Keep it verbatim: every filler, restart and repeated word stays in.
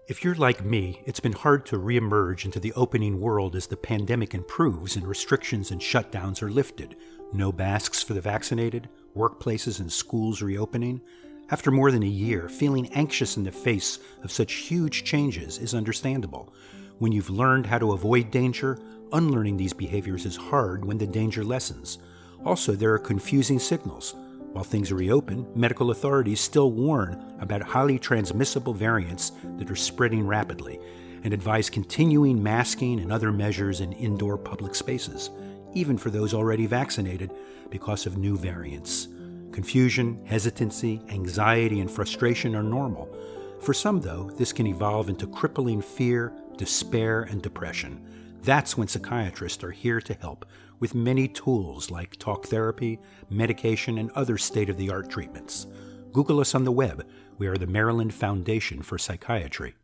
If you're like me, it's been hard to reemerge into the opening world as the pandemic improves and restrictions and shutdowns are lifted. No masks for the vaccinated, workplaces and schools reopening. After more than a year, feeling anxious in the face of such huge changes is understandable. When you've learned how to avoid danger, unlearning these behaviors is hard when the danger lessens. Also, there are confusing signals. While things reopen, medical authorities still warn about highly transmissible variants that are spreading rapidly and advise continuing masking and other measures in indoor public spaces, even for those already vaccinated, because of new variants. Confusion, hesitancy, anxiety, and frustration are normal. For some, though, this can evolve into crippling fear, despair, and depression. That's when psychiatrists are here to help, with many tools like talk therapy, medication, and other state-of-the-art treatments. Google us on the web. We are the Maryland Foundation for Psychiatry.